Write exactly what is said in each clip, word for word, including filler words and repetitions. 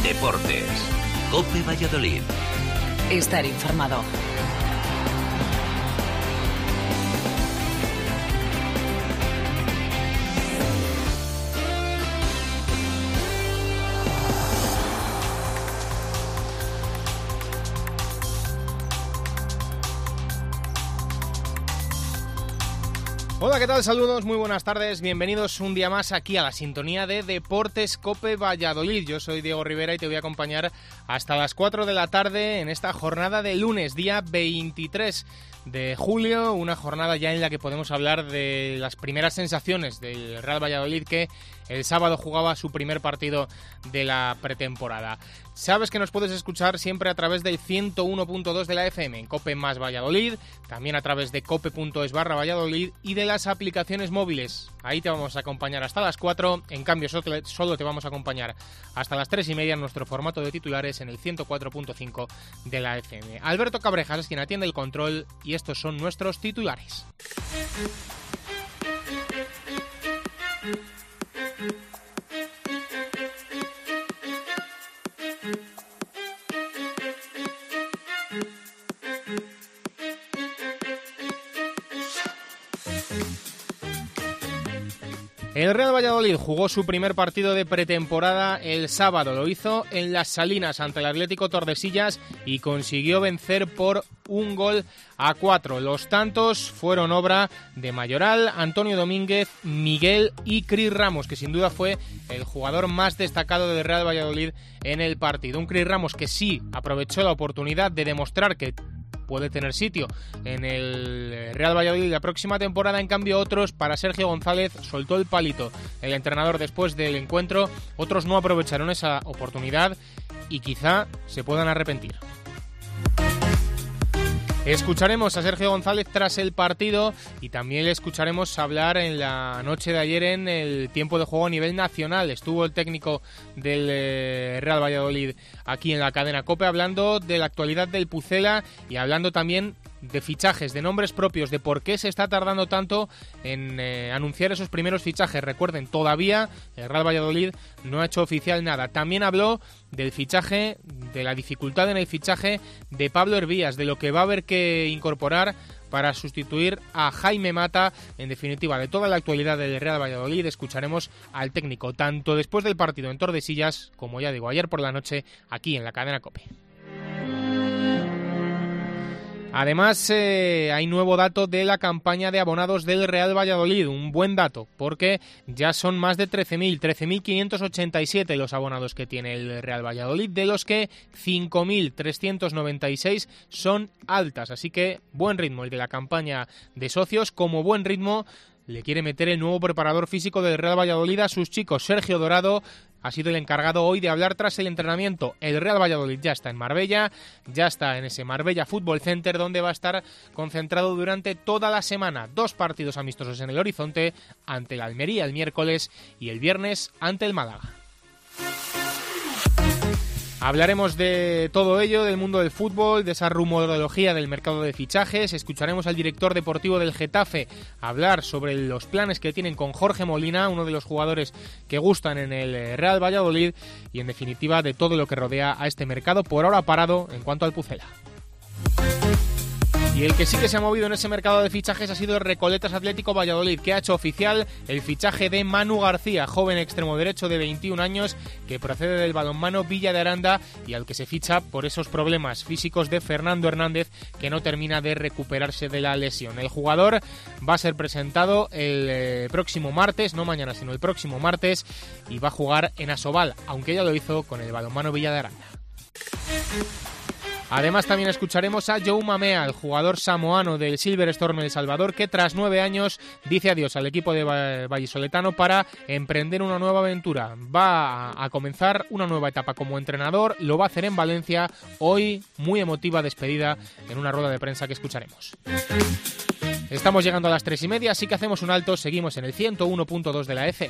Deportes. COPE Valladolid. Estar informado. Hola, ¿qué tal? Saludos, muy buenas tardes, bienvenidos un día más aquí a la sintonía de Deportes COPE Valladolid. Yo soy Diego Rivera y te voy a acompañar hasta las cuatro de la tarde en esta jornada de lunes, día veintitrés de julio, una jornada ya en la que podemos hablar de las primeras sensaciones del Real Valladolid, que el sábado jugaba su primer partido de la pretemporada. Sabes que nos puedes escuchar siempre a través del ciento uno punto dos de la F M en COPE más Valladolid, también a través de cope.es barra Valladolid y de las aplicaciones móviles. Ahí te vamos a acompañar hasta las cuatro, en cambio solo te vamos a acompañar hasta las tres y media en nuestro formato de titulares en el ciento cuatro punto cinco de la F M. Alberto Cabrejas es quien atiende el control y estos son nuestros titulares. El Real Valladolid jugó su primer partido de pretemporada el sábado. Lo hizo en Las Salinas ante el Atlético Tordesillas y consiguió vencer por un gol a cuatro. Los tantos fueron obra de Mayoral, Antonio Domínguez, Miguel y Cris Ramos, que sin duda fue el jugador más destacado del Real Valladolid en el partido. Un Cris Ramos que sí aprovechó la oportunidad de demostrar que puede tener sitio en el Real Valladolid la próxima temporada. En cambio, otros, para Sergio González, soltó el palito el entrenador después del encuentro. Otros no aprovecharon esa oportunidad y quizá se puedan arrepentir. Escucharemos a Sergio González tras el partido y también le escucharemos hablar en la noche de ayer en el tiempo de juego a nivel nacional. Estuvo el técnico del Real Valladolid aquí en la cadena COPE hablando de la actualidad del Pucela y hablando también de fichajes, de nombres propios, de por qué se está tardando tanto en eh, anunciar esos primeros fichajes. Recuerden, todavía el Real Valladolid no ha hecho oficial nada. También habló del fichaje, de la dificultad en el fichaje de Pablo Hervías, de lo que va a haber que incorporar para sustituir a Jaime Mata. En definitiva, de toda la actualidad del Real Valladolid escucharemos al técnico, tanto después del partido en Tordesillas, como ya digo, ayer por la noche, aquí en la cadena COPE. Además, eh, hay nuevo dato de la campaña de abonados del Real Valladolid, un buen dato, porque ya son más de trece mil, trece mil quinientos ochenta y siete los abonados que tiene el Real Valladolid, de los que cinco mil trescientos noventa y seis son altas, así que buen ritmo el de la campaña de socios. Como buen ritmo le quiere meter el nuevo preparador físico del Real Valladolid a sus chicos. Sergio Dorado ha sido el encargado hoy de hablar tras el entrenamiento. El Real Valladolid ya está en Marbella, ya está en ese Marbella Fútbol Center, donde va a estar concentrado durante toda la semana. Dos partidos amistosos en el horizonte, ante el Almería el miércoles y el viernes ante el Málaga. Hablaremos de todo ello, del mundo del fútbol, de esa rumorología del mercado de fichajes. Escucharemos al director deportivo del Getafe hablar sobre los planes que tienen con Jorge Molina, uno de los jugadores que gustan en el Real Valladolid, y en definitiva de todo lo que rodea a este mercado, por ahora parado en cuanto al Pucela. Y el que sí que se ha movido en ese mercado de fichajes ha sido el Recoletas Atlético Valladolid, que ha hecho oficial el fichaje de Manu García, joven extremo derecho de veintiún años que procede del balonmano Villa de Aranda y al que se ficha por esos problemas físicos de Fernando Hernández, que no termina de recuperarse de la lesión. El jugador va a ser presentado el eh, próximo martes, no mañana sino el próximo martes, y va a jugar en Asobal, aunque ya lo hizo con el balonmano Villa de Aranda. Además, también escucharemos a Joe Mamea, el jugador samoano del Silver Storm El Salvador, que tras nueve años dice adiós al equipo de vallisoletano para emprender una nueva aventura. Va a comenzar una nueva etapa como entrenador, lo va a hacer en Valencia. Hoy, muy emotiva despedida en una rueda de prensa que escucharemos. Estamos llegando a las tres y media, así que hacemos un alto, seguimos en el ciento uno punto dos de la F M.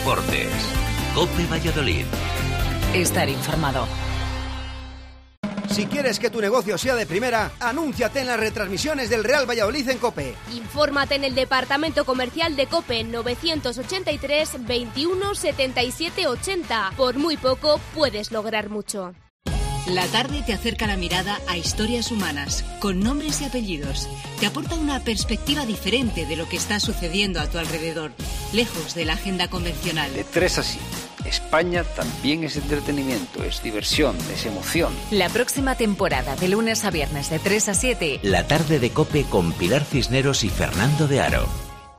deportes. COPE Valladolid. Estar informado. Si quieres que tu negocio sea de primera, anúnciate en las retransmisiones del Real Valladolid en COPE. Infórmate en el departamento comercial de COPE novecientos ochenta y tres veintiuno setenta y siete ochenta. Por muy poco puedes lograr mucho. La tarde te acerca la mirada a historias humanas, con nombres y apellidos. Te aporta una perspectiva diferente de lo que está sucediendo a tu alrededor, lejos de la agenda convencional. De tres a siete. España también es entretenimiento, es diversión, es emoción. La próxima temporada, de lunes a viernes de tres a siete. La tarde de COPE con Pilar Cisneros y Fernando de Aro.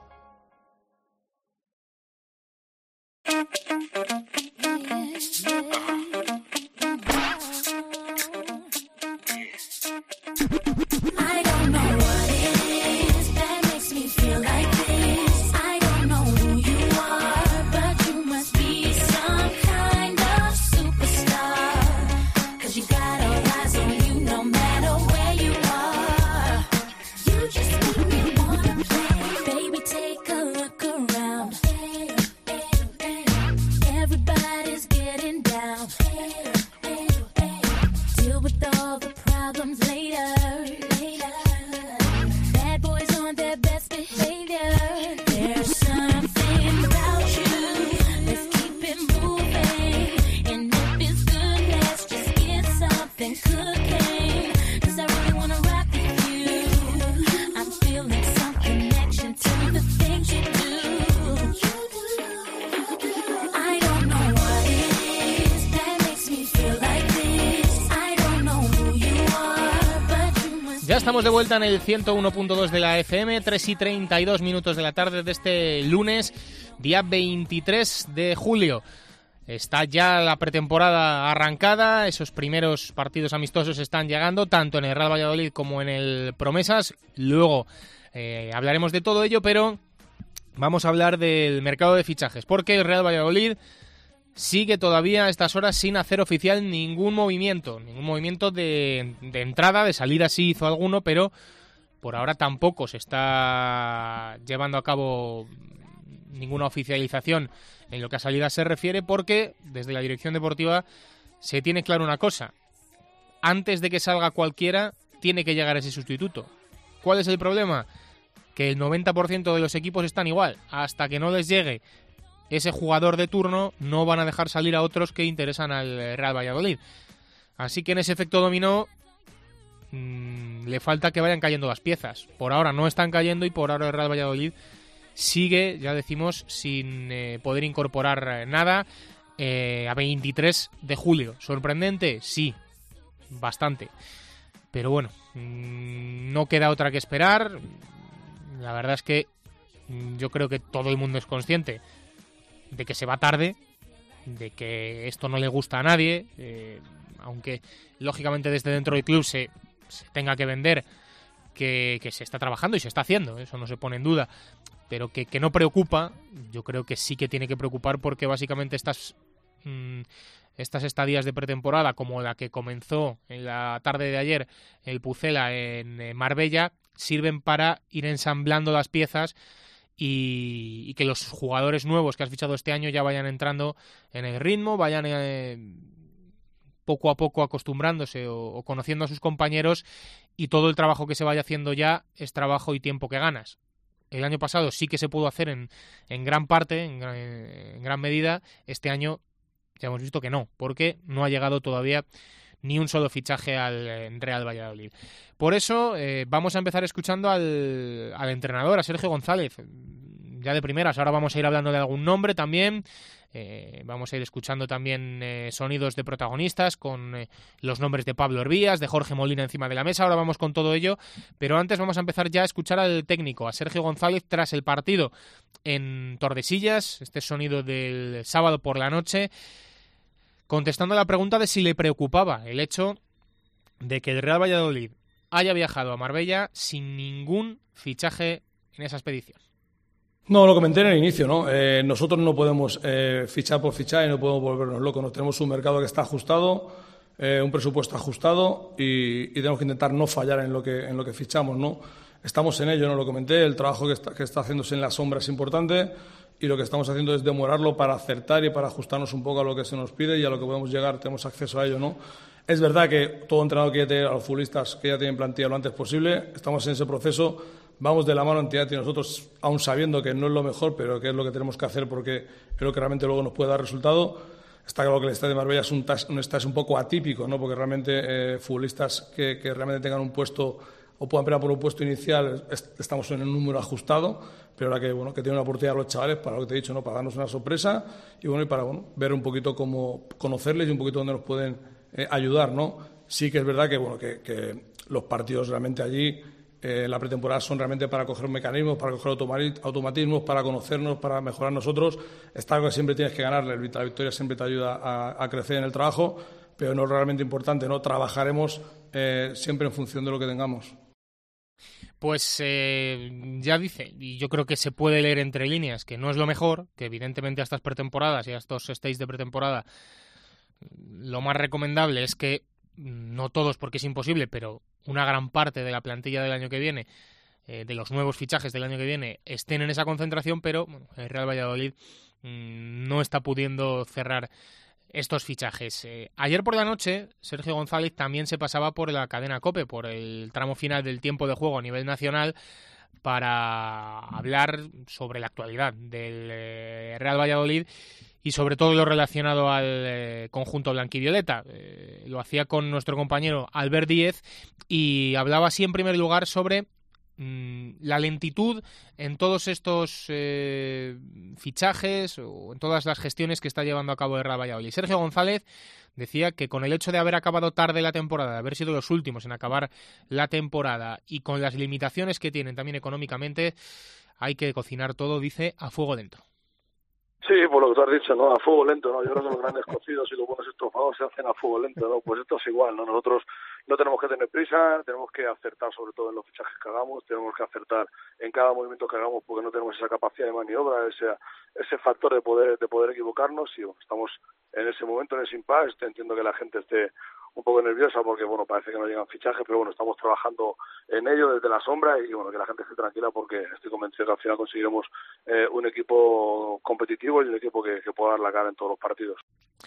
Estamos de vuelta en el ciento uno punto dos de la F M, tres y treinta y dos minutos de la tarde de este lunes, día veintitrés de julio. Está ya la pretemporada arrancada, esos primeros partidos amistosos están llegando, tanto en el Real Valladolid como en el Promesas. Luego eh, hablaremos de todo ello, pero vamos a hablar del mercado de fichajes, porque el Real Valladolid sigue todavía a estas horas sin hacer oficial ningún movimiento, ningún movimiento de, de entrada, de salida sí hizo alguno, pero por ahora tampoco se está llevando a cabo ninguna oficialización en lo que a salida se refiere, porque desde la dirección deportiva se tiene claro una cosa: antes de que salga cualquiera tiene que llegar ese sustituto. ¿Cuál es el problema? Que el noventa por ciento de los equipos están igual. Hasta que no les llegue ese jugador de turno, no van a dejar salir a otros que interesan al Real Valladolid. Así que en ese efecto dominó mmm, le falta que vayan cayendo las piezas. Por ahora no están cayendo y por ahora el Real Valladolid sigue, ya decimos, sin eh, poder incorporar nada eh, a veintitrés de julio. ¿Sorprendente? Sí, bastante. Pero bueno, mmm, no queda otra que esperar. La verdad es que mmm, yo creo que todo el mundo es consciente de que se va tarde, de que esto no le gusta a nadie, eh, aunque lógicamente desde dentro del club se, se tenga que vender que, que se está trabajando y se está haciendo, eso no se pone en duda, pero que, que no preocupa. Yo creo que sí que tiene que preocupar, porque básicamente estas, mmm, estas estadías de pretemporada, como la que comenzó en la tarde de ayer el Pucela en, en Marbella, sirven para ir ensamblando las piezas Y, y que los jugadores nuevos que has fichado este año ya vayan entrando en el ritmo, vayan eh, poco a poco acostumbrándose o, o conociendo a sus compañeros, y todo el trabajo que se vaya haciendo ya es trabajo y tiempo que ganas. El año pasado sí que se pudo hacer en, en gran parte, en, en gran medida. Este año ya hemos visto que no, porque no ha llegado todavía ni un solo fichaje al Real Valladolid. Por eso eh, vamos a empezar escuchando al, al entrenador, a Sergio González, ya de primeras. Ahora vamos a ir hablando de algún nombre también, eh, vamos a ir escuchando también eh, sonidos de protagonistas con eh, los nombres de Pablo Hervías, de Jorge Molina encima de la mesa. Ahora vamos con todo ello, pero antes vamos a empezar ya a escuchar al técnico, a Sergio González, tras el partido en Tordesillas, este sonido del sábado por la noche, contestando a la pregunta de si le preocupaba el hecho de que el Real Valladolid haya viajado a Marbella sin ningún fichaje en esa expedición. No, lo comenté en el inicio, ¿no? Eh, nosotros no podemos eh, fichar por fichar y no podemos volvernos locos. Nos tenemos un mercado que está ajustado, eh, un presupuesto ajustado y, y tenemos que intentar no fallar en lo que en lo que fichamos, ¿no? Estamos en ello, no lo comenté, el trabajo que está, que está haciéndose en la sombra es importante y lo que estamos haciendo es demorarlo para acertar y para ajustarnos un poco a lo que se nos pide y a lo que podemos llegar, tenemos acceso a ello, ¿no? Es verdad que todo entrenador quiere tener a los futbolistas que ya tienen plantilla lo antes posible, estamos en ese proceso, vamos de la mano entidad y nosotros, aún sabiendo que no es lo mejor, pero que es lo que tenemos que hacer porque es lo que realmente luego nos puede dar resultado. Está claro que el Estadio de Marbella es un, tas, un estadio un poco atípico, ¿no? Porque realmente eh, futbolistas que, que realmente tengan un puesto o puedan pelear por un puesto inicial, estamos en un número ajustado, pero ahora que bueno que tienen una oportunidad los chavales para lo que te he dicho, no, para darnos una sorpresa y bueno y para bueno ver un poquito cómo conocerles y un poquito dónde nos pueden eh, ayudar, ¿no? Sí que es verdad que bueno que, que los partidos realmente allí eh, en la pretemporada son realmente para coger mecanismos, para coger automatismos, para conocernos, para mejorar nosotros. Está algo que siempre tienes que ganar, la victoria siempre te ayuda a, a crecer en el trabajo, pero no es realmente importante, ¿no? Trabajaremos eh, siempre en función de lo que tengamos. Pues eh, ya dice, y yo creo que se puede leer entre líneas, que no es lo mejor, que evidentemente a estas pretemporadas y a estos stays de pretemporada lo más recomendable es que, no todos porque es imposible, pero una gran parte de la plantilla del año que viene, eh, de los nuevos fichajes del año que viene, estén en esa concentración, pero bueno, el Real Valladolid mmm, no está pudiendo cerrar estos fichajes. Eh, ayer por la noche, Sergio González también se pasaba por la cadena COPE, por el tramo final del tiempo de juego a nivel nacional, para hablar sobre la actualidad del eh, Real Valladolid y sobre todo lo relacionado al eh, conjunto blanquivioleta. Eh, lo hacía con nuestro compañero Albert Díez y hablaba así en primer lugar sobre la lentitud en todos estos eh, fichajes o en todas las gestiones que está llevando a cabo el Real Valladolid. Sergio González decía que con el hecho de haber acabado tarde la temporada, de haber sido los últimos en acabar la temporada y con las limitaciones que tienen también económicamente, hay que cocinar todo, dice, a fuego lento. Sí, por lo que tú has dicho, ¿no? A fuego lento, ¿no? Yo creo que los grandes cocidos y los buenos estofados se hacen a fuego lento, ¿no? Pues esto es igual, ¿no? Nosotros no tenemos que tener prisa, tenemos que acertar sobre todo en los fichajes que hagamos, tenemos que acertar en cada movimiento que hagamos porque no tenemos esa capacidad de maniobra, ese, ese factor de poder de poder equivocarnos y bueno, estamos en ese momento, en ese impasse. Entiendo que la gente esté un poco nerviosa porque, bueno, parece que no llegan fichajes, pero bueno, estamos trabajando en ello desde la sombra y, bueno, que la gente esté tranquila porque estoy convencido que al final conseguiremos eh, un equipo competitivo y un equipo que, que pueda dar la cara en todos los partidos.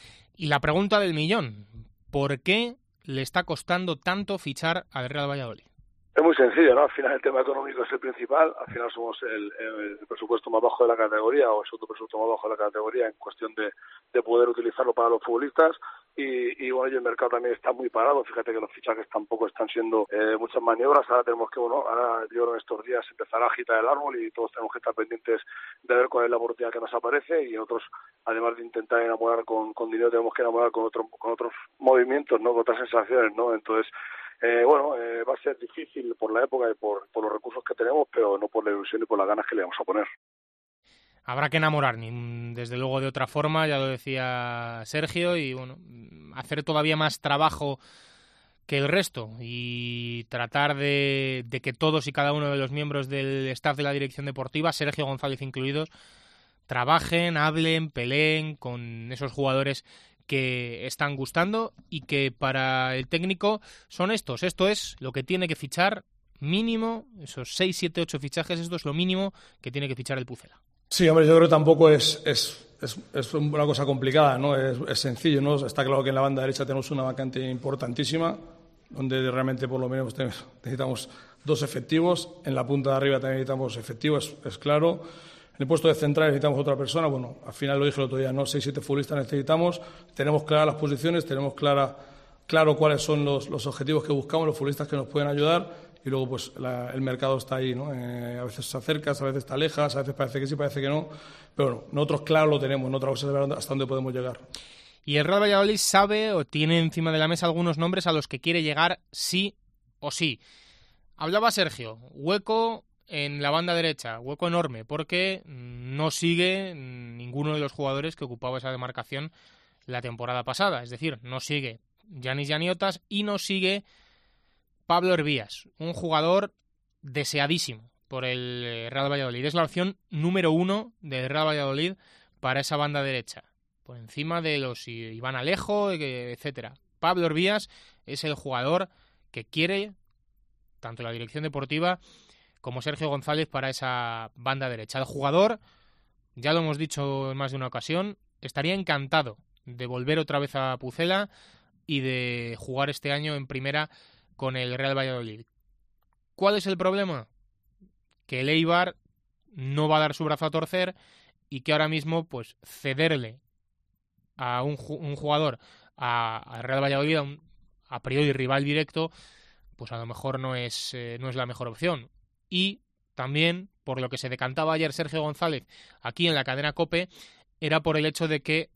Y la pregunta del millón, ¿por qué le está costando tanto fichar al Real Valladolid? Es muy sencillo, ¿no? Al final el tema económico es el principal, al final somos el, el presupuesto más bajo de la categoría o el segundo presupuesto más bajo de la categoría en cuestión de, de poder utilizarlo para los futbolistas y, y bueno, y el mercado también está muy parado, fíjate que los fichajes tampoco están siendo eh, muchas maniobras, ahora tenemos que, bueno, ahora yo creo en estos días empezará a agitar el árbol y todos tenemos que estar pendientes de ver cuál es la oportunidad que nos aparece y nosotros, además de intentar enamorar con, con dinero, tenemos que enamorar con, otro, con otros movimientos, ¿no? Con otras sensaciones, ¿no? Entonces, Eh, bueno, eh, va a ser difícil por la época y por, por los recursos que tenemos, pero no por la ilusión y por las ganas que le vamos a poner. Habrá que enamorar, desde luego de otra forma, ya lo decía Sergio, y bueno, hacer todavía más trabajo que el resto y tratar de, de que todos y cada uno de los miembros del staff de la dirección deportiva, Sergio González incluidos, trabajen, hablen, peleen con esos jugadores que están gustando y que para el técnico son estos. Esto es lo que tiene que fichar mínimo, esos seis, siete, ocho fichajes, esto es lo mínimo que tiene que fichar el Pucela. Sí, hombre, yo creo que tampoco es, es, es, es una cosa complicada, ¿no? Es, es sencillo, ¿no? Está claro que en la banda derecha tenemos una vacante importantísima, donde realmente por lo menos necesitamos dos efectivos. En la punta de arriba también necesitamos efectivos, es, es claro. En el puesto de central necesitamos otra persona, bueno, al final lo dije el otro día, no, seis, siete futbolistas necesitamos, tenemos claras las posiciones, tenemos clara, claro cuáles son los, los objetivos que buscamos, los futbolistas que nos pueden ayudar y luego pues la, el mercado está ahí, ¿no? Eh, a veces se acercas, a veces te alejas, a veces parece que sí, parece que no, pero bueno, nosotros claro lo tenemos, no otra cosa es ver hasta dónde podemos llegar. Y el Real Valladolid sabe o tiene encima de la mesa algunos nombres a los que quiere llegar sí o sí. Hablaba Sergio, hueco en la banda derecha, hueco enorme, porque no sigue ninguno de los jugadores que ocupaba esa demarcación la temporada pasada. Es decir, no sigue Yanis Yaniotas y no sigue Pablo Hervías, un jugador deseadísimo por el Real Valladolid. Es la opción número uno del Real Valladolid para esa banda derecha, por encima de los Iván Alejo, etcétera. Pablo Hervías es el jugador que quiere tanto la dirección deportiva como Sergio González para esa banda derecha. El jugador, ya lo hemos dicho en más de una ocasión, estaría encantado de volver otra vez a Pucela y de jugar este año en primera con el Real Valladolid. ¿Cuál es el problema? Que el Eibar no va a dar su brazo a torcer y que ahora mismo pues cederle a un, un jugador a, a Real Valladolid, a, un, a priori rival directo, pues a lo mejor no es, eh, no es la mejor opción. Y también, por lo que se decantaba ayer Sergio González aquí en la cadena COPE, era por el hecho de que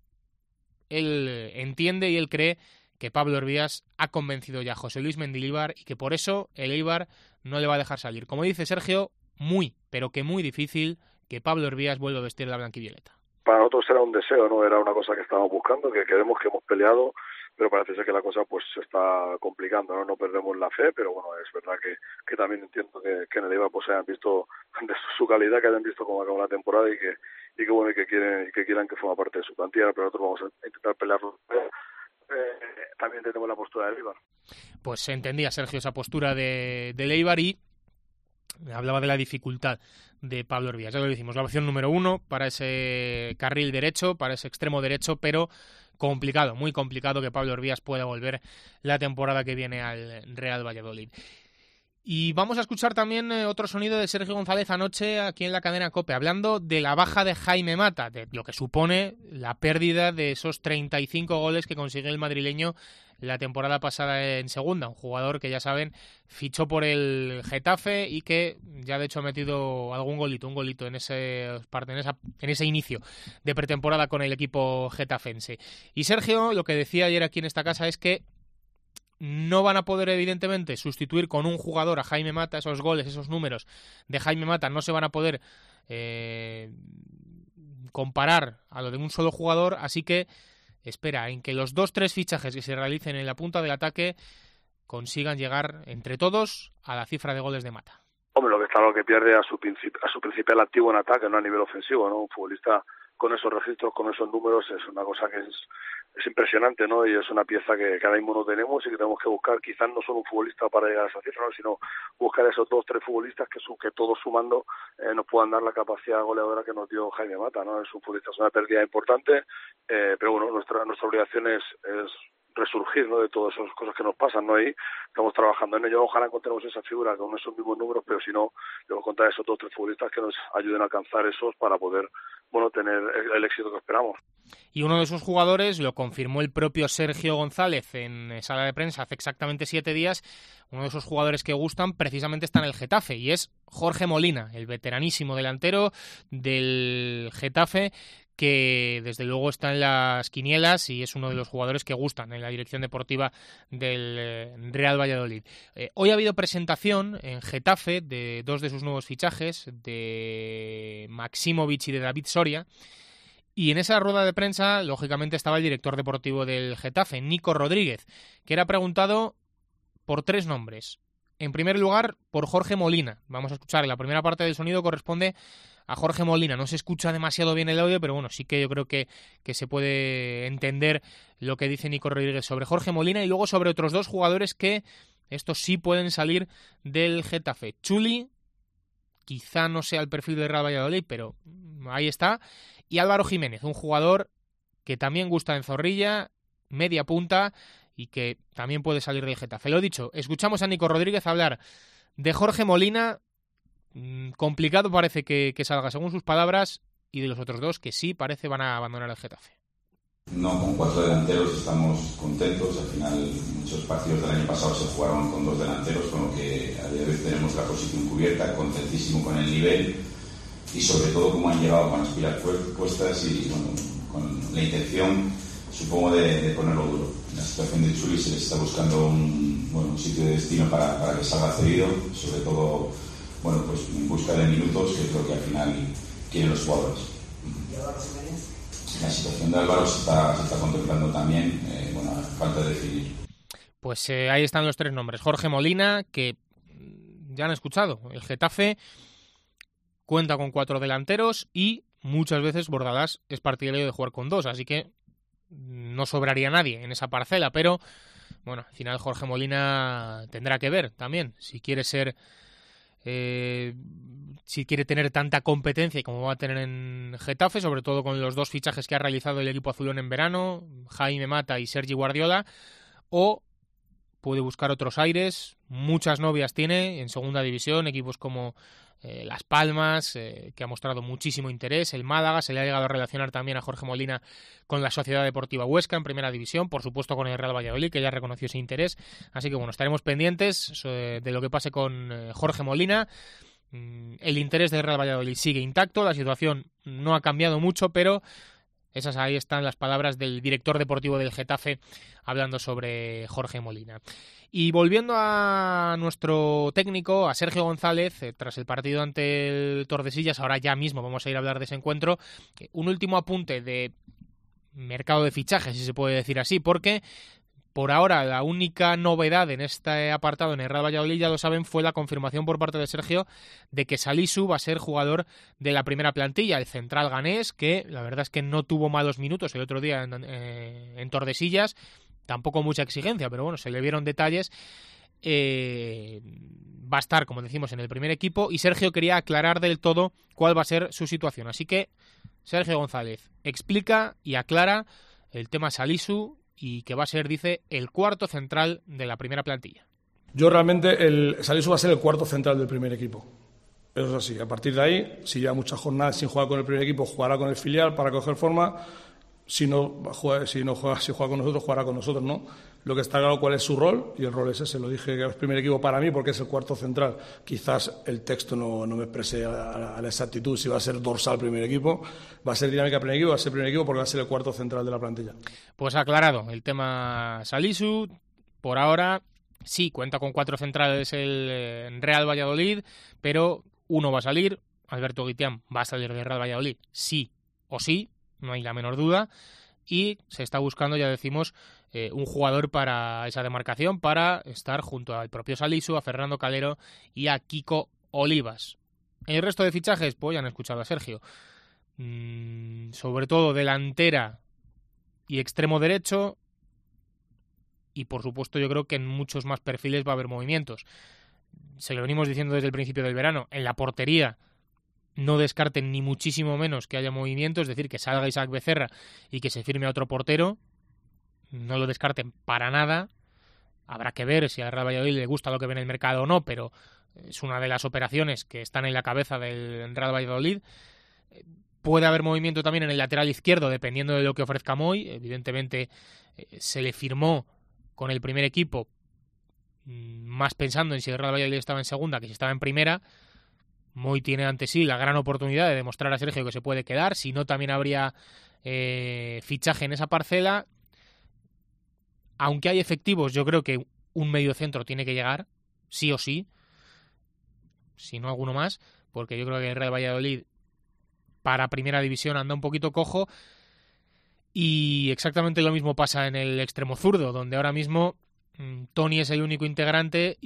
él entiende y él cree que Pablo Hervías ha convencido ya a José Luis Mendilibar y que por eso el Eibar no le va a dejar salir. Como dice Sergio, muy, pero que muy difícil que Pablo Hervías vuelva a vestir la blanquivioleta. Para nosotros era un deseo, no era una cosa que estábamos buscando, que queremos, que hemos peleado, pero parece ser que la cosa pues se está complicando, no no perdemos la fe, pero bueno, es verdad que, que también entiendo que, que en el Eibar pues hayan visto de su calidad, que hayan visto cómo acabó la temporada y que y que bueno y que quieren y que quieran que forma parte de su plantilla, pero nosotros vamos a intentar pelearlo. Eh, también tenemos la postura del Eibar. Pues entendía Sergio esa postura de, de Eibar y hablaba de la dificultad de Pablo Hervías. Ya lo decimos, la opción número uno para ese carril derecho, para ese extremo derecho, pero complicado, muy complicado que Pablo Hervías pueda volver la temporada que viene al Real Valladolid. Y vamos a escuchar también eh, otro sonido de Sergio González anoche aquí en la cadena COPE, hablando de la baja de Jaime Mata, de lo que supone la pérdida de esos treinta y cinco goles que consiguió el madrileño la temporada pasada en segunda, un jugador que ya saben fichó por el Getafe y que ya de hecho ha metido algún golito, un golito en ese, en esa, en ese inicio de pretemporada con el equipo getafense. Y Sergio lo que decía ayer aquí en esta casa es que no van a poder evidentemente sustituir con un jugador a Jaime Mata, esos goles, esos números de Jaime Mata no se van a poder eh, comparar a lo de un solo jugador, así que espera en que los dos tres fichajes que se realicen en la punta del ataque consigan llegar entre todos a la cifra de goles de Mata. Hombre, lo que está claro que pierde a su, princip- a su principal activo en ataque, no a nivel ofensivo, ¿no? Un futbolista con esos registros, con esos números, es una cosa que es, es impresionante, ¿no? Y es una pieza que, que ahora mismo no tenemos y que tenemos que buscar, quizás no solo un futbolista para llegar a esa cifra, ¿no? Sino buscar esos dos, tres futbolistas que, su, que todos sumando eh, nos puedan dar la capacidad goleadora que nos dio Jaime Mata, ¿no? Es un futbolista, es una pérdida importante, eh, pero bueno, nuestra nuestra obligación es, es resurgir, ¿no? De todas esas cosas que nos pasan, ¿no? Ahí estamos trabajando en ello, ojalá encontremos esa figura con esos mismos números, pero si no, debemos contar esos dos, tres futbolistas que nos ayuden a alcanzar esos para poder, bueno, tener el, el éxito que esperamos. Y uno de esos jugadores lo confirmó el propio Sergio González en sala de prensa hace exactamente siete días. Uno de esos jugadores que gustan precisamente está en el Getafe y es Jorge Molina, el veteranísimo delantero del Getafe, que desde luego está en las quinielas y es uno de los jugadores que gustan en la dirección deportiva del Real Valladolid. Eh, hoy ha habido presentación en Getafe de dos de sus nuevos fichajes, de Maximovic y de David Soria, y en esa rueda de prensa, lógicamente, estaba el director deportivo del Getafe, Nico Rodríguez, que era preguntado por tres nombres. En primer lugar, por Jorge Molina. Vamos a escuchar, la primera parte del sonido corresponde a Jorge Molina. No se escucha demasiado bien el audio, pero bueno, sí que yo creo que, que se puede entender lo que dice Nico Rodríguez sobre Jorge Molina y luego sobre otros dos jugadores que estos sí pueden salir del Getafe. Chuli, quizá no sea el perfil de Real Valladolid, pero ahí está. Y Álvaro Jiménez, un jugador que también gusta en Zorrilla, media punta y que también puede salir del Getafe. Lo dicho, escuchamos a Nico Rodríguez hablar de Jorge Molina. Complicado parece que, que salga según sus palabras, y de los otros dos que sí parece van a abandonar el Getafe. No, con cuatro delanteros estamos contentos. Al final muchos partidos del año pasado se jugaron con dos delanteros, con lo que a día de hoy tenemos la posición cubierta, contentísimo con el nivel y sobre todo cómo han llegado con las pilas puestas y bueno, con la intención, supongo, de, de ponerlo duro. En la situación de Chuli se le está buscando un, bueno, un sitio de destino para, para que salga cedido, sobre todo bueno, pues en busca de minutos, que creo que al final quieren los jugadores. ¿Y Álvaro Jiménez? La situación de Álvaro se está, se está contemplando también, eh, bueno, a falta de definir. Pues eh, ahí están los tres nombres. Jorge Molina, que ya han escuchado, el Getafe cuenta con cuatro delanteros y muchas veces Bordalás es partidario de jugar con dos, así que no sobraría nadie en esa parcela, pero bueno, al final Jorge Molina tendrá que ver también si quiere ser eh, si quiere tener tanta competencia como va a tener en Getafe, sobre todo con los dos fichajes que ha realizado el equipo azulón en verano, Jaime Mata y Sergi Guardiola, o puede buscar otros aires. Muchas novias tiene en segunda división, equipos como eh, Las Palmas, eh, que ha mostrado muchísimo interés, el Málaga, se le ha llegado a relacionar también a Jorge Molina con la Sociedad Deportiva Huesca en primera división, por supuesto con el Real Valladolid, que ya reconoció ese interés, así que bueno, estaremos pendientes de lo que pase con eh, Jorge Molina. El interés del Real Valladolid sigue intacto, la situación no ha cambiado mucho, pero esas ahí están las palabras del director deportivo del Getafe hablando sobre Jorge Molina. Y volviendo a nuestro técnico, a Sergio González, eh, tras el partido ante el Tordesillas, ahora ya mismo vamos a ir a hablar de ese encuentro, eh, un último apunte de mercado de fichajes, si se puede decir así, porque por ahora la única novedad en este apartado en el Real Valladolid, ya lo saben, fue la confirmación por parte de Sergio de que Salisu va a ser jugador de la primera plantilla, el central ganés, que la verdad es que no tuvo malos minutos el otro día en, eh, en Tordesillas, tampoco mucha exigencia, pero bueno, se le vieron detalles. Eh, va a estar, como decimos, en el primer equipo, y Sergio quería aclarar del todo cuál va a ser su situación. Así que Sergio González explica y aclara el tema Salisu, y que va a ser, dice, el cuarto central de la primera plantilla. Yo realmente, el Salisu va a ser el cuarto central del primer equipo. Eso es así. A partir de ahí, si lleva muchas jornadas sin jugar con el primer equipo, jugará con el filial para coger forma. Si no juega, si no juega, si juega con nosotros, jugará con nosotros, ¿no? Lo que está claro cuál es su rol, y el rol es ese. Lo dije que es el primer equipo para mí porque es el cuarto central. Quizás el texto no, no me exprese a, a la exactitud si va a ser dorsal primer equipo, va a ser dinámica primer equipo, va a ser primer equipo porque va a ser el cuarto central de la plantilla. Pues aclarado el tema Salisu. Por ahora sí cuenta con cuatro centrales el Real Valladolid, pero uno va a salir. Alberto Guitián va a salir del Real Valladolid sí o sí, no hay la menor duda, y se está buscando, ya decimos, eh, un jugador para esa demarcación, para estar junto al propio Salisu, a Fernando Calero y a Kiko Olivas. El resto de fichajes, pues ya han escuchado a Sergio, mm, sobre todo delantera y extremo derecho, y por supuesto yo creo que en muchos más perfiles va a haber movimientos. Se lo venimos diciendo desde el principio del verano, en la portería no descarten ni muchísimo menos que haya movimiento, es decir, que salga Isaac Becerra y que se firme a otro portero, no lo descarten para nada. Habrá que ver si al Real Valladolid le gusta lo que ve en el mercado o no, pero es una de las operaciones que están en la cabeza del Real Valladolid. Puede haber movimiento también en el lateral izquierdo, dependiendo de lo que ofrezca Moy. Evidentemente se le firmó con el primer equipo más pensando en si el Real Valladolid estaba en segunda que si estaba en primera. Moy tiene ante sí la gran oportunidad de demostrar a Sergio que se puede quedar, si no también habría eh, fichaje en esa parcela. Aunque hay efectivos, yo creo que un mediocentro tiene que llegar, sí o sí, si no alguno más, porque yo creo que el Real Valladolid para primera división anda un poquito cojo, y exactamente lo mismo pasa en el extremo zurdo, donde ahora mismo mmm, Tony es el único integrante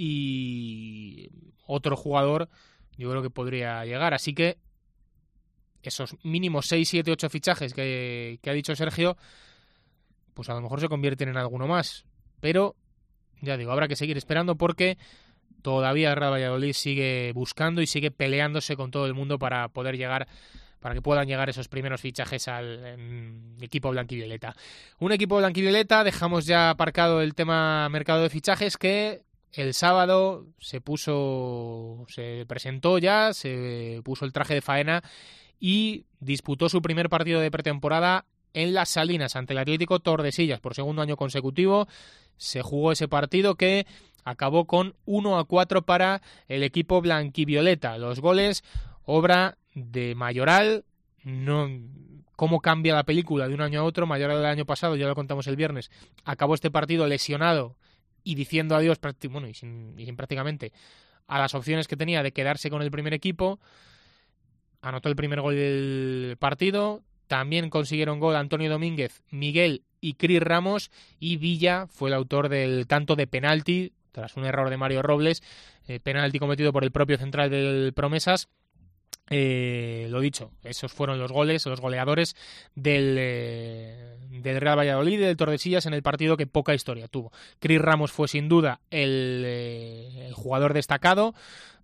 y otro jugador yo creo que podría llegar, así que esos mínimos seis, siete, ocho fichajes que, que ha dicho Sergio, pues a lo mejor se convierten en alguno más. Pero, ya digo, habrá que seguir esperando porque todavía el Real Valladolid sigue buscando y sigue peleándose con todo el mundo para poder llegar, para que puedan llegar esos primeros fichajes al equipo blanquivioleta. Un equipo blanquivioleta, dejamos ya aparcado el tema mercado de fichajes, que el sábado se puso, se presentó ya, se puso el traje de faena y disputó su primer partido de pretemporada en Las Salinas ante el Atlético Tordesillas por segundo año consecutivo. Se jugó ese partido que acabó con uno a cuatro para el equipo blanquivioleta. Los goles, obra de Mayoral. No, cómo cambia la película de un año a otro. Mayoral del año pasado, ya lo contamos el viernes, acabó este partido lesionado y diciendo adiós, bueno, y sin, y sin prácticamente a las opciones que tenía de quedarse con el primer equipo. Anotó el primer gol del partido. También consiguieron gol Antonio Domínguez, Miguel y Cris Ramos, y Villa fue el autor del tanto de penalti tras un error de Mario Robles, eh, penalti cometido por el propio central del Promesas. Eh, lo dicho, esos fueron los goles, los goleadores del, eh, del Real Valladolid y del Tordesillas en el partido que poca historia tuvo. Cris Ramos fue sin duda el, eh, el jugador destacado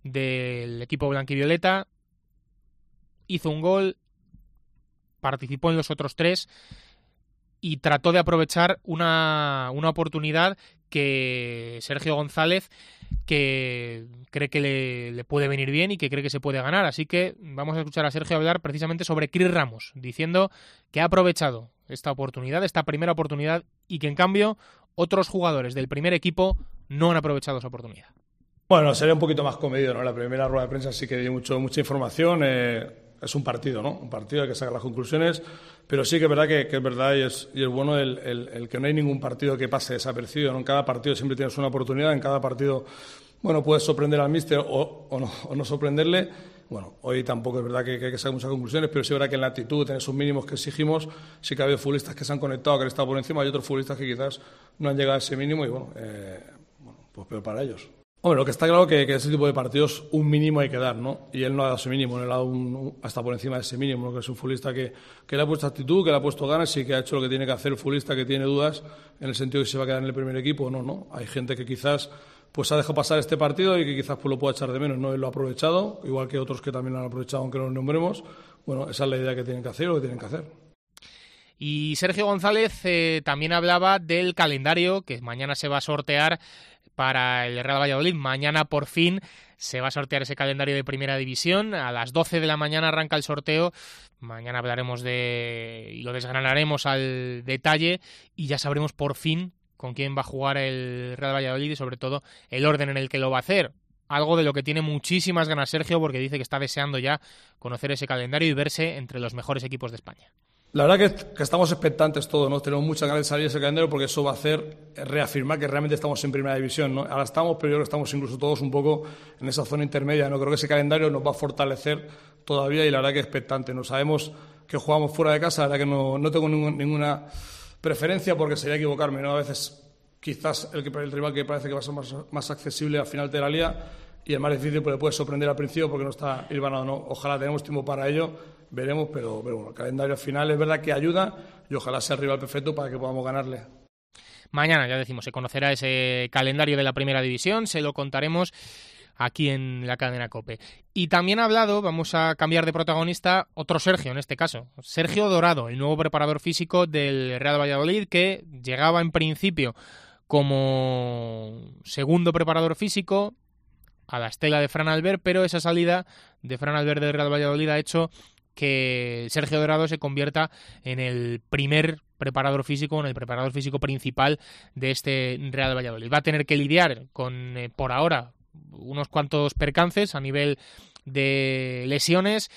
del equipo blanquivioleta, hizo un gol, participó en los otros tres y trató de aprovechar una, una oportunidad que Sergio González que cree que le, le puede venir bien y que cree que se puede ganar. Así que vamos a escuchar a Sergio hablar precisamente sobre Cris Ramos, diciendo que ha aprovechado esta oportunidad, esta primera oportunidad, y que en cambio otros jugadores del primer equipo no han aprovechado esa oportunidad. Bueno, sería un poquito más comedido, ¿no? La primera rueda de prensa sí que dio mucho, mucha información. Eh, es un partido, ¿no? Un partido, hay que sacar las conclusiones, pero sí que es verdad que, que es verdad y es, y es bueno el, el, el que no hay ningún partido que pase desapercibido, ¿no? En cada partido siempre tienes una oportunidad, en cada partido, bueno, puedes sorprender al míster o, o, no, o no sorprenderle. Bueno, hoy tampoco es verdad que, que hay que sacar muchas conclusiones, pero sí es verdad que en la actitud, en esos mínimos que exigimos, sí que ha habido futbolistas que se han conectado, que han estado por encima, hay otros futbolistas que quizás no han llegado a ese mínimo y bueno, eh, bueno pues peor para ellos. Hombre, lo que está claro es que, que ese tipo de partidos un mínimo hay que dar, ¿no? Y él no ha dado ese mínimo, él ha dado un, un, hasta por encima de ese mínimo, ¿no? Que es un futbolista que, que le ha puesto actitud, que le ha puesto ganas y que ha hecho lo que tiene que hacer el futbolista que tiene dudas en el sentido de que se va a quedar en el primer equipo. No, no. Hay gente que quizás pues ha dejado pasar este partido y que quizás pues lo pueda echar de menos, ¿no? Él lo ha aprovechado, igual que otros que también lo han aprovechado, aunque no los nombremos. Bueno, esa es la idea que tienen que hacer o lo que tienen que hacer. Y Sergio González eh, también hablaba del calendario que mañana se va a sortear para el Real Valladolid. Mañana por fin se va a sortear ese calendario de Primera División. A las doce de la mañana arranca el sorteo. Mañana hablaremos de y lo desgranaremos al detalle y ya sabremos por fin con quién va a jugar el Real Valladolid y sobre todo el orden en el que lo va a hacer. Algo de lo que tiene muchísimas ganas Sergio, porque dice que está deseando ya conocer ese calendario y verse entre los mejores equipos de España. La verdad que, que estamos expectantes todos, ¿no? Tenemos muchas ganas de salir ese calendario porque eso va a hacer reafirmar que realmente estamos en Primera División, ¿no? Ahora estamos, pero yo creo que estamos incluso todos un poco en esa zona intermedia, ¿no? Creo que ese calendario nos va a fortalecer todavía y la verdad que es expectante. No sabemos que jugamos fuera de casa, la verdad que no, no tengo ningún, ninguna preferencia porque sería equivocarme, ¿no? A veces quizás el, el rival que parece que va a ser más, más accesible al final de la liga y el más difícil pues le puede sorprender al principio porque no está hilvanado, ¿no? Ojalá tenemos tiempo para ello, veremos, pero, pero bueno, el calendario al final es verdad que ayuda y ojalá sea el rival perfecto para que podamos ganarle. Mañana, ya decimos, se conocerá ese calendario de la Primera División, se lo contaremos aquí en la cadena COPE. Y también ha hablado, vamos a cambiar de protagonista, otro Sergio en este caso, Sergio Dorado, el nuevo preparador físico del Real Valladolid, que llegaba en principio como segundo preparador físico a la estela de Fran Albert, pero esa salida de Fran Albert del Real Valladolid ha hecho que Sergio Dorado se convierta en el primer preparador físico, en el preparador físico principal de este Real Valladolid. Va a tener que lidiar con, eh, por ahora, unos cuantos percances a nivel de lesiones.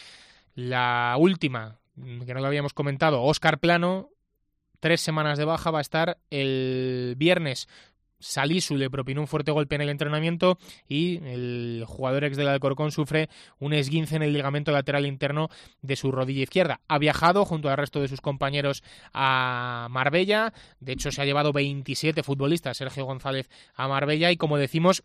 La última, que no lo habíamos comentado, Óscar Plano, tres semanas de baja, va a estar el viernes. Salisu le propinó un fuerte golpe en el entrenamiento y el jugador ex del Alcorcón sufre un esguince en el ligamento lateral interno de su rodilla izquierda. Ha viajado junto al resto de sus compañeros a Marbella, de hecho se ha llevado veintisiete futbolistas Sergio González a Marbella y como decimos,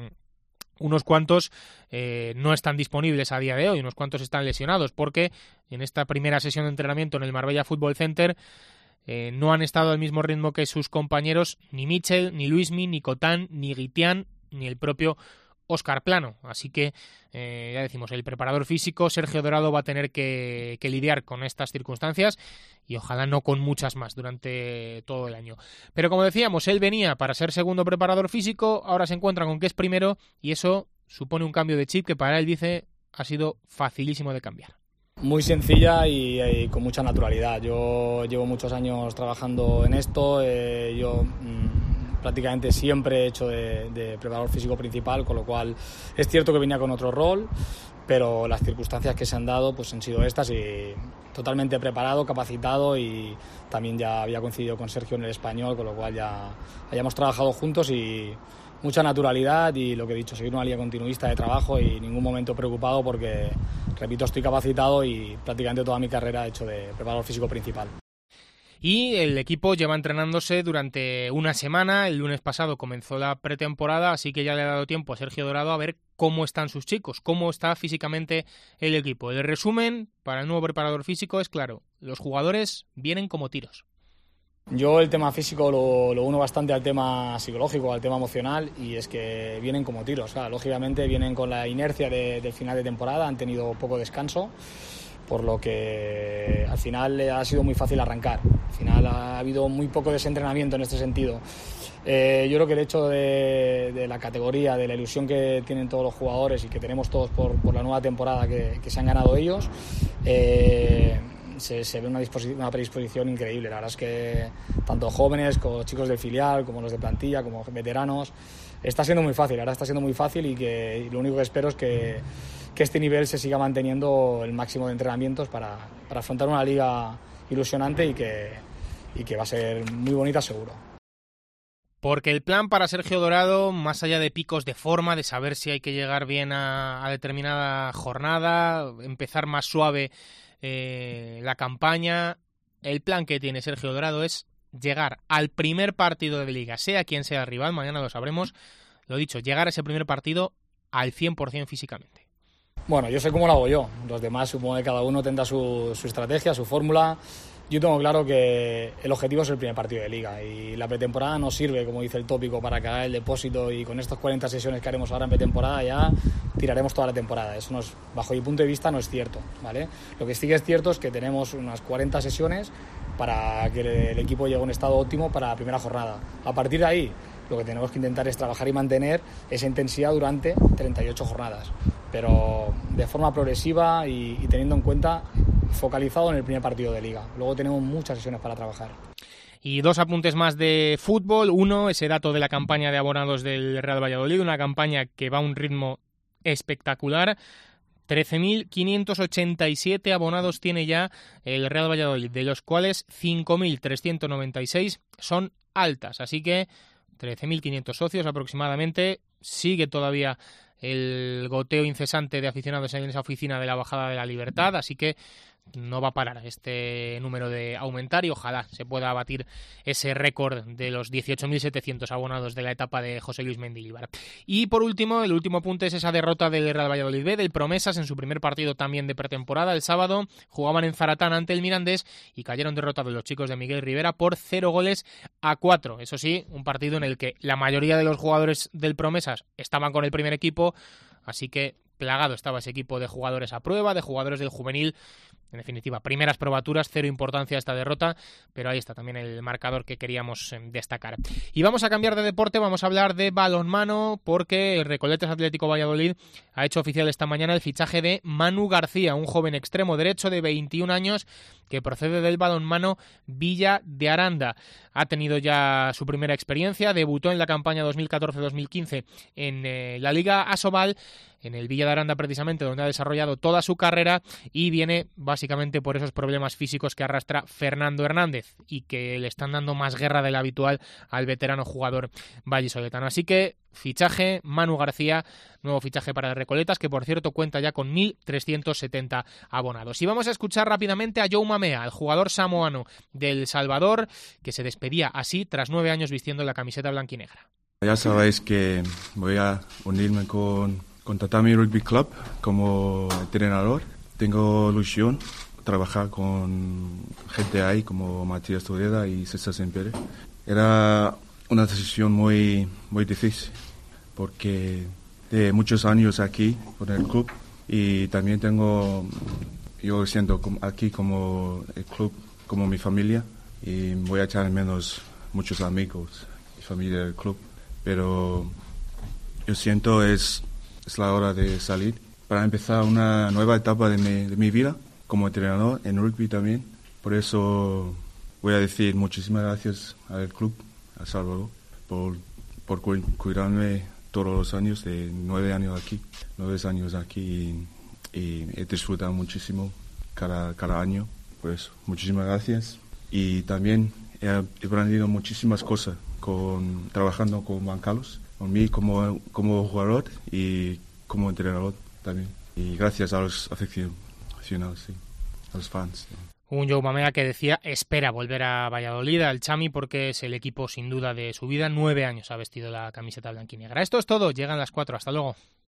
unos cuantos eh, no están disponibles a día de hoy, unos cuantos están lesionados porque en esta primera sesión de entrenamiento en el Marbella Fútbol Center Eh, no han estado al mismo ritmo que sus compañeros ni Michel, ni Luismi, ni Cotán, ni Guitián, ni el propio Óscar Plano. Así que, eh, ya decimos, el preparador físico Sergio Dorado va a tener que, que lidiar con estas circunstancias y ojalá no con muchas más durante todo el año. Pero como decíamos, él venía para ser segundo preparador físico, ahora se encuentra con que es primero y eso supone un cambio de chip que para él, dice, ha sido facilísimo de cambiar. Muy sencilla y, y con mucha naturalidad. Yo llevo muchos años trabajando en esto, eh, yo mmm, prácticamente siempre he hecho de, de preparador físico principal, con lo cual es cierto que venía con otro rol, pero las circunstancias que se han dado pues han sido estas y totalmente preparado, capacitado y también ya había coincidido con Sergio en el Español, con lo cual ya hayamos trabajado juntos y mucha naturalidad y lo que he dicho, seguir una línea continuista de trabajo y en ningún momento preocupado porque, repito, estoy capacitado y prácticamente toda mi carrera he hecho de preparador físico principal. Y el equipo lleva entrenándose durante una semana, el lunes pasado comenzó la pretemporada, así que ya le ha dado tiempo a Sergio Dorado a ver cómo están sus chicos, cómo está físicamente el equipo. El resumen para el nuevo preparador físico es claro, los jugadores vienen como tiros. Yo el tema físico lo, lo uno bastante al tema psicológico, al tema emocional, y es que vienen como tiros. Claro, lógicamente vienen con la inercia de, del final de temporada, han tenido poco descanso, por lo que al final ha sido muy fácil arrancar. Al final ha habido muy poco desentrenamiento en este sentido. Eh, yo creo que el hecho de, de la categoría, de la ilusión que tienen todos los jugadores y que tenemos todos por, por la nueva temporada que, que se han ganado ellos, eh, Se, se ve una, una predisposición increíble. La verdad es que tanto jóvenes como chicos del filial, como los de plantilla, como veteranos, está siendo muy fácil, ahora está siendo muy fácil y que y lo único que espero es que, que este nivel se siga manteniendo el máximo de entrenamientos para, para afrontar una liga ilusionante y que, y que va a ser muy bonita seguro. Porque el plan para Sergio Dorado, más allá de picos de forma, de saber si hay que llegar bien a, a determinada jornada, empezar más suave Eh, la campaña, el plan que tiene Sergio Dorado es llegar al primer partido de Liga, sea quien sea el rival, mañana lo sabremos, lo dicho, llegar a ese primer partido al cien por ciento físicamente. Bueno, yo sé cómo lo hago yo, los demás supongo que cada uno tendrá su, su estrategia, su fórmula. Yo tengo claro que el objetivo es el primer partido de Liga y la pretemporada nos sirve, como dice el tópico, para que haga el depósito, y con estas cuarenta sesiones que haremos ahora en pretemporada ya tiraremos toda la temporada. Eso no es, bajo mi punto de vista no es cierto, ¿vale? Lo que sí que es cierto es que tenemos unas cuarenta sesiones para que el equipo llegue a un estado óptimo para la primera jornada. A partir de ahí, lo que tenemos que intentar es trabajar y mantener esa intensidad durante treinta y ocho jornadas, pero de forma progresiva y, y teniendo en cuenta, focalizado en el primer partido de Liga. Luego tenemos muchas sesiones para trabajar. Y dos apuntes más de fútbol. Uno, ese dato de la campaña de abonados del Real Valladolid, una campaña que va a un ritmo espectacular. trece mil quinientos ochenta y siete abonados tiene ya el Real Valladolid, de los cuales cinco mil trescientos noventa y seis son altas. Así que trece mil quinientos socios aproximadamente. Sigue todavía el goteo incesante de aficionados en esa oficina de la Bajada de la Libertad, así que no va a parar este número de aumentar y ojalá se pueda batir ese récord de los dieciocho mil setecientos abonados de la etapa de José Luis Mendilibar. Y por último, el último apunte es esa derrota del Real Valladolid B, del Promesas, en su primer partido también de pretemporada. El sábado jugaban en Zaratán ante el Mirandés y cayeron derrotados los chicos de Miguel Rivera por cero goles a cuatro. Eso sí, un partido en el que la mayoría de los jugadores del Promesas estaban con el primer equipo, así que plagado estaba ese equipo de jugadores a prueba, de jugadores del juvenil. En definitiva, primeras probaturas, cero importancia a esta derrota, pero ahí está también el marcador que queríamos destacar. Y vamos a cambiar de deporte, vamos a hablar de balonmano, porque el Recoletas Atlético Valladolid ha hecho oficial esta mañana el fichaje de Manu García, un joven extremo derecho de veintiún años que procede del balonmano Villa de Aranda. Ha tenido ya su primera experiencia, debutó en la campaña dos mil catorce dos mil quince en eh, la Liga Asobal, en el Villa de Aranda precisamente, donde ha desarrollado toda su carrera, y viene básicamente por esos problemas físicos que arrastra Fernando Hernández y que le están dando más guerra de la habitual al veterano jugador vallisoletano. Así que fichaje, Manu García, nuevo fichaje para el Recoletas, que por cierto cuenta ya con mil trescientos setenta abonados. Y vamos a escuchar rápidamente a Joe Mamea, el jugador samoano del Salvador, que se despedía así tras nueve años vistiendo la camiseta blanquinegra. Ya sabéis que voy a unirme con, con Tatami Rugby Club como entrenador. Tengo ilusión trabajar con gente ahí como Matías Tureda y César Sempere. Era una decisión muy, muy difícil porque de muchos años aquí con el club, y también tengo, yo siento aquí como el club, como mi familia, y voy a echar menos muchos amigos y familia del club, pero yo siento es, es la hora de salir para empezar una nueva etapa de mi, de mi vida como entrenador en rugby también. Por eso voy a decir muchísimas gracias al club, a Salvador, por, por cuidarme todos los años, de nueve años aquí, nueve años aquí, y, y he disfrutado muchísimo cada, cada año. Por eso, muchísimas gracias. Y también he aprendido muchísimas cosas con, trabajando con Juan Carlos, con mí como, como jugador y como entrenador también. Y gracias a los aficionados, sí, a los fans. Sí. Un Joe Mamea que decía espera volver a Valladolid, al Chami, porque es el equipo sin duda de su vida. Nueve años ha vestido la camiseta blanquinegra. Esto es todo, llegan las cuatro, hasta luego.